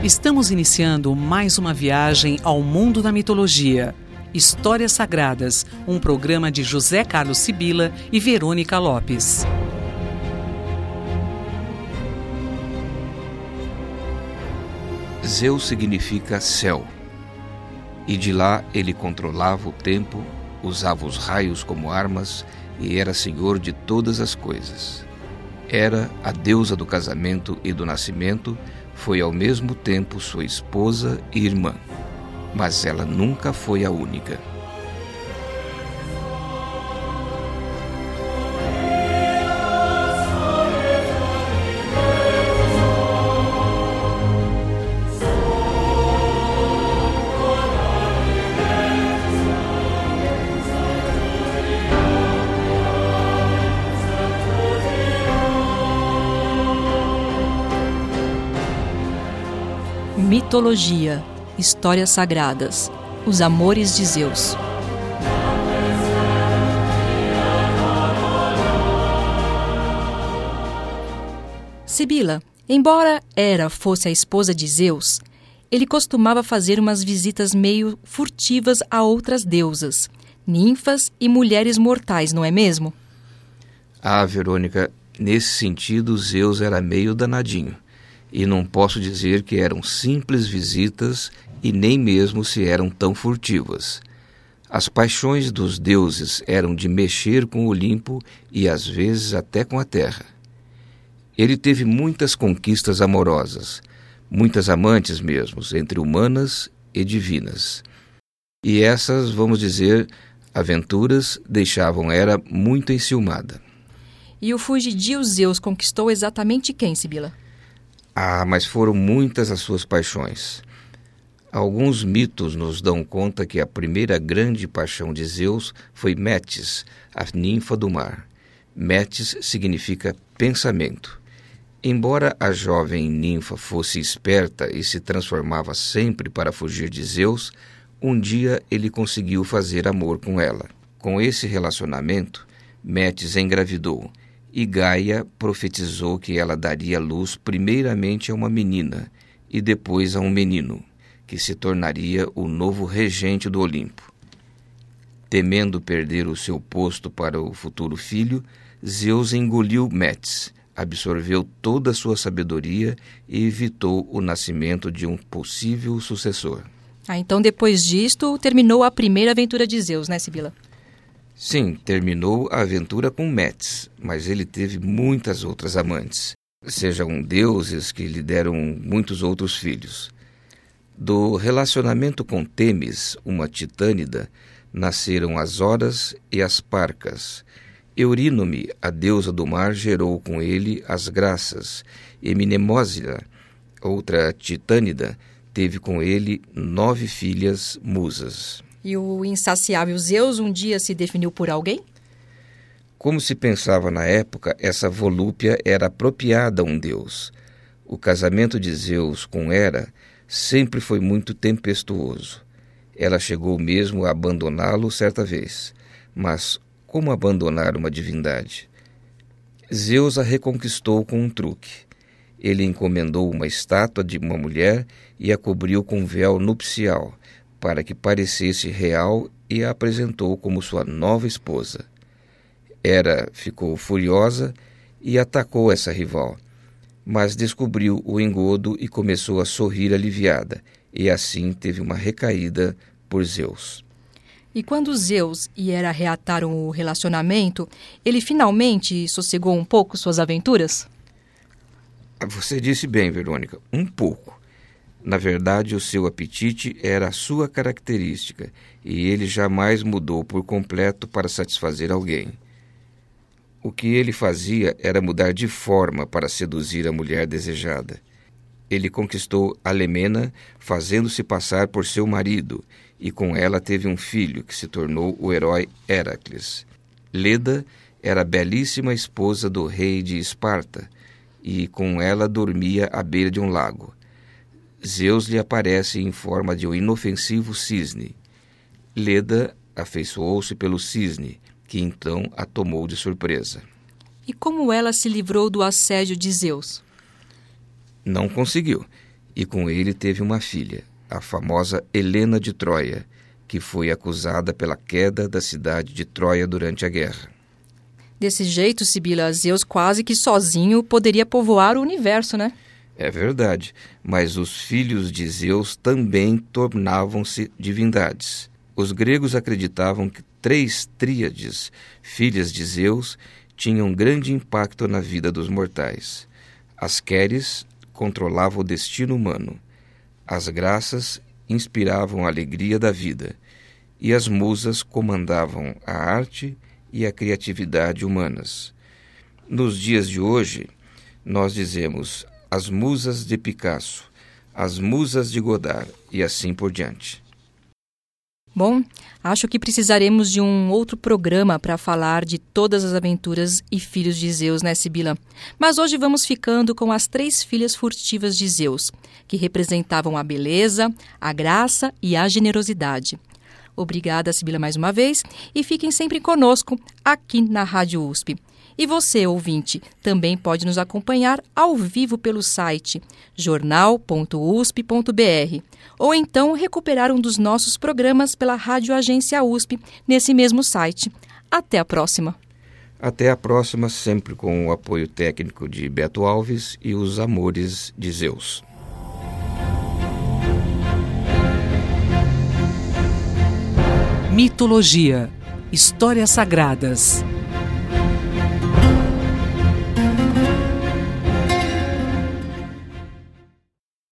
Estamos iniciando mais uma viagem ao mundo da mitologia. Histórias Sagradas, um programa de José Carlos Sibila e Verônica Lopes. Zeus significa céu, e de lá ele controlava o tempo, usava os raios como armas e era senhor de todas as coisas. Era a deusa do casamento e do nascimento, foi ao mesmo tempo sua esposa e irmã, mas ela nunca foi a única. Mitologia, histórias sagradas, os amores de Zeus. Sibila, embora Hera fosse a esposa de Zeus, ele costumava fazer umas visitas meio furtivas a outras deusas, ninfas e mulheres mortais, não é mesmo? Ah, Verônica, nesse sentido Zeus era meio danadinho. E não posso dizer que eram simples visitas e nem mesmo se eram tão furtivas. As paixões dos deuses eram de mexer com o Olimpo e às vezes até com a terra. Ele teve muitas conquistas amorosas, muitas amantes mesmo, entre humanas e divinas. E essas, vamos dizer, aventuras deixavam Hera muito enciumada. E o fugidio Zeus conquistou exatamente quem, Sibila? Ah, mas foram muitas as suas paixões. Alguns mitos nos dão conta que a primeira grande paixão de Zeus foi Metis, a ninfa do mar. Metis significa pensamento. Embora a jovem ninfa fosse esperta e se transformava sempre para fugir de Zeus, um dia ele conseguiu fazer amor com ela. Com esse relacionamento, Metis engravidou. E Gaia profetizou que ela daria luz primeiramente a uma menina e depois a um menino, que se tornaria o novo regente do Olimpo. Temendo perder o seu posto para o futuro filho, Zeus engoliu Metis, absorveu toda a sua sabedoria e evitou o nascimento de um possível sucessor. Então depois disto terminou a primeira aventura de Zeus, né, Sibila? Sim, terminou a aventura com Metis, mas ele teve muitas outras amantes, sejam deuses que lhe deram muitos outros filhos. Do relacionamento com Temis, uma titânida, nasceram as Horas e as Parcas. Eurínome, a deusa do mar, gerou com ele as Graças, e Mnemósida, outra titânida, teve com ele 9 filhas musas. E o insaciável Zeus um dia se definiu por alguém? Como se pensava na época, essa volúpia era apropriada a um deus. O casamento de Zeus com Hera sempre foi muito tempestuoso. Ela chegou mesmo a abandoná-lo certa vez. Mas como abandonar uma divindade? Zeus a reconquistou com um truque. Ele encomendou uma estátua de uma mulher e a cobriu com véu nupcial, para que parecesse real, e a apresentou como sua nova esposa. Hera ficou furiosa e atacou essa rival, mas descobriu o engodo e começou a sorrir aliviada, e assim teve uma recaída por Zeus. E quando Zeus e Hera reataram o relacionamento, ele finalmente sossegou um pouco suas aventuras? Você disse bem, Verônica, um pouco. Na verdade, o seu apetite era a sua característica, e ele jamais mudou por completo para satisfazer alguém. O que ele fazia era mudar de forma para seduzir a mulher desejada. Ele conquistou Alemena, fazendo-se passar por seu marido, e com ela teve um filho, que se tornou o herói Heracles. Leda era a belíssima esposa do rei de Esparta, e com ela dormia à beira de um lago. Zeus lhe aparece em forma de um inofensivo cisne. Leda afeiçoou-se pelo cisne, que então a tomou de surpresa. E como ela se livrou do assédio de Zeus? Não conseguiu, e com ele teve uma filha, a famosa Helena de Troia, que foi acusada pela queda da cidade de Troia durante a guerra. Desse jeito, Sibila, Zeus quase que sozinho poderia povoar o universo, né? É verdade, mas os filhos de Zeus também tornavam-se divindades. Os gregos acreditavam que 3 tríades, filhas de Zeus, tinham grande impacto na vida dos mortais. As Queres controlavam o destino humano, as Graças inspiravam a alegria da vida, e as Musas comandavam a arte e a criatividade humanas. Nos dias de hoje, nós dizemos as musas de Picasso, as musas de Godard e assim por diante. Bom, acho que precisaremos de um outro programa para falar de todas as aventuras e filhos de Zeus, né, Sibila? Mas hoje vamos ficando com as 3 filhas furtivas de Zeus, que representavam a beleza, a graça e a generosidade. Obrigada, Sibila, mais uma vez, e fiquem sempre conosco aqui na Rádio USP. E você, ouvinte, também pode nos acompanhar ao vivo pelo site jornal.usp.br ou então recuperar um dos nossos programas pela Rádio Agência USP nesse mesmo site. Até a próxima! Até a próxima, sempre com o apoio técnico de Beto Alves e os Amores de Zeus. Mitologia, histórias sagradas.